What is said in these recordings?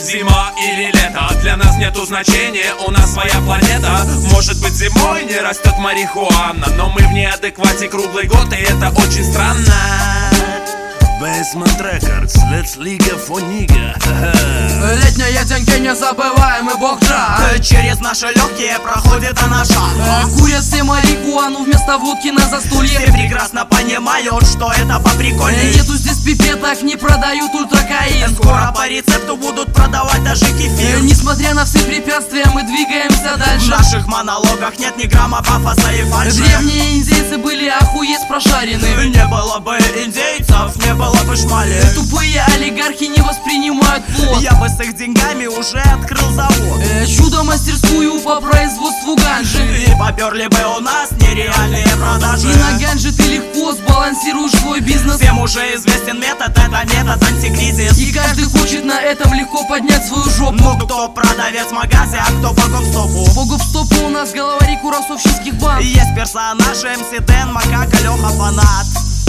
зима или лето, для нас нету значения, у нас своя планета. Может быть, зимой не растет марихуана, но мы в неадеквате круглый год, и это очень странно. Basement Records, Let's Liga Фонига. Летние деньги незабываемый бокджа. Через наши легкие проходит она шаг. Курят все марихуану вместо водки на застолье. Все прекрасно понимают, что это по прикольней. Нету здесь пипеток, не продают ультракаин. Скоро по рецепту будут продавать даже кефир. Несмотря на все препятствия, мы двигаемся дальше. В наших монологах нет ни грамма пафоса и фальши. Древние индейцы были охуеть прошарены. Не было бы индейцев, не было бы шмали. Тупые олигархи не воспринимают плод. Я бы с их деньгами уже открыл завод. Чудо-мастерскую по производству ганжи. И поперли бы у нас нереальные продажи. И на ганже ты легко сбалансируешь свой бизнес. Всем уже известен метод, это метод антикризис. И каждый хочет на этом легко поднять свою жопу. Ну кто продавец в магазе, а кто по гоп-стопу. По гоп-стопу у нас головари курасовщических банд. Есть персонажи МС Дэн, Макака, Леха, Фанат.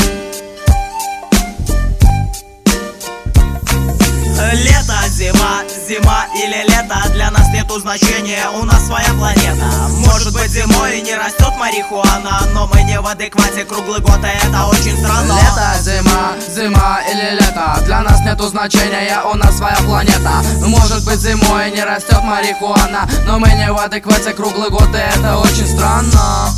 Лето, зима, зима или лето, для нас нету значения, у нас своя планета. Может быть, зимой не растет марихуана, но мы не в адеквате круглый год, и это очень странно. Лето, зима, зима или лето, для нас нету значения, у нас своя планета. Может быть, зимой не растет марихуана, но мы не в адеквате круглый год, и это очень странно.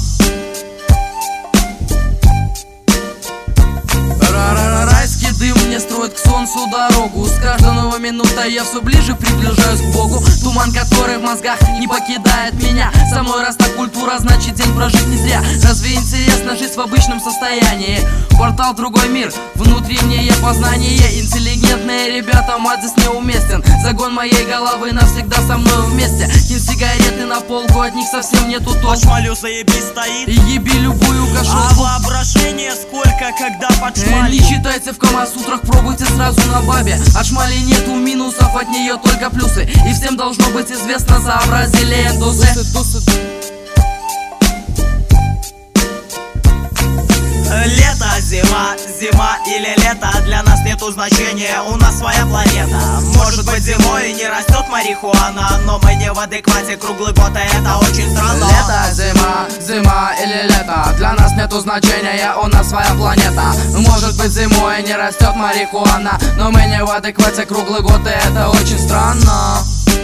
Райский дым мне строит к солнцу дорогу. С каждой новой минутой я все ближе приближаюсь к Богу. Туман, который в мозгах не покидает меня. Со мной раз так культура, значит день прожить не зря. Разве интересно жить в обычном состоянии? Портал в другой мир, внутреннее познание. Интеллигентные ребята, мат здесь неуместен. Загон моей головы навсегда со мной вместе. Кинь сигареты на полку, от них совсем нету толку. Подшмалю, заебись стоит. Еби любую А кошелку. воображение сколько, когда подшмалю. Не считайте в камасутрах, пробуйте сразу на бабе. От шмали нету минусов, от нее только плюсы. И всем должно быть известно, сообразили эндусы. Лето, зима, зима или лето, для нас нету значения, у нас своя планета. Может быть, зимой не растет марихуана, но мы не в адеквате круглый год, и это очень странно. Лето, зима, зима или лето, для нас нету значения, у нас своя планета. Может быть, зимой не растет марихуана, но мы не в адеквате круглый год, и это очень странно.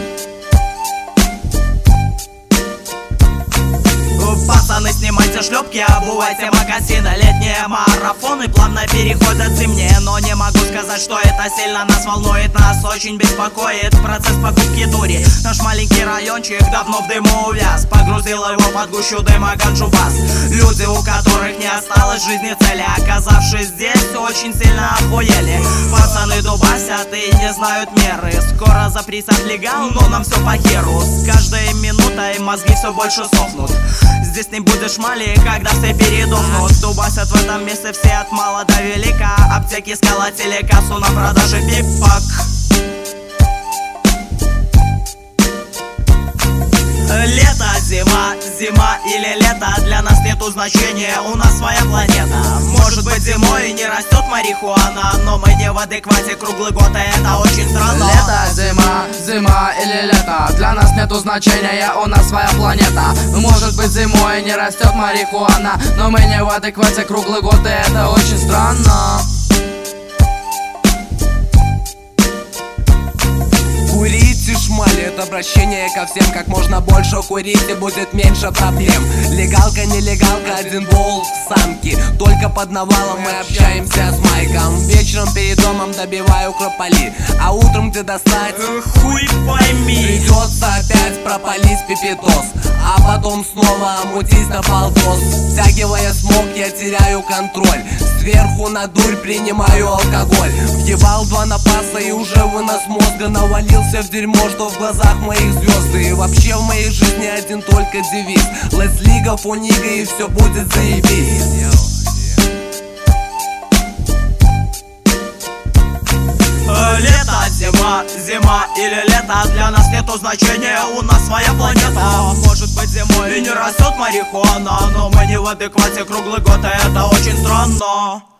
Пацаны, снимайте шлепки, обувайте мокасины. Летние марафоны плавно переходят в зимние. Но не могу сказать, что это сильно нас волнует. Нас очень беспокоит процесс покупки дури. Наш маленький райончик давно в дыму увяз. Погрузил его под гущу дыма ганджубас. Люди, у которых не осталось в жизни цели, оказавшись здесь, очень сильно охуели. Пацаны дубасят и не знают меры. Скоро запретят легал, но нам все по херу. С каждой минутой мозги все больше сохнут. Здесь не будет шмали, когда все передохнут. Дубасят в этом месте все от мала до велика. Аптеки сколотили кассу на продаже пипок. Лето, зима, зима или лето, для нас нету значения, у нас своя планета. Может быть, зимой не растет марихуана, но мы не в адеквате круглый год, и это очень странно. Лето, зима, зима или лето, для нас нету значения, у нас своя планета. Может быть, зимой не растет марихуана, но мы не в адеквате круглый год, и это очень странно. Курите шмали, это обращение ко всем. Как можно больше курите, будет меньше проблем. Легалка, нелегалка, один болт в самке. Только под навалом мы общаемся с Майком. Вечером перед домом добиваю крополи, а утром где достать? Хуй пойми. Придется опять пропалить пипетос, а потом снова мутить на полтос. Втягивая смог, я теряю контроль. Сверху на дурь принимаю алкоголь. Въебал 2 напаса и уже вынос мозга. Навалился в дерьмо, что в глазах моих звезды. И вообще в моей жизни один только девиз: Let's Liga Фонига, и все будет заебись. Лето, зима, зима или лето, для нас нету значения, у нас своя планета. Может быть, зимой и не растет марихуана, но мы не в адеквате круглый год, и это очень странно.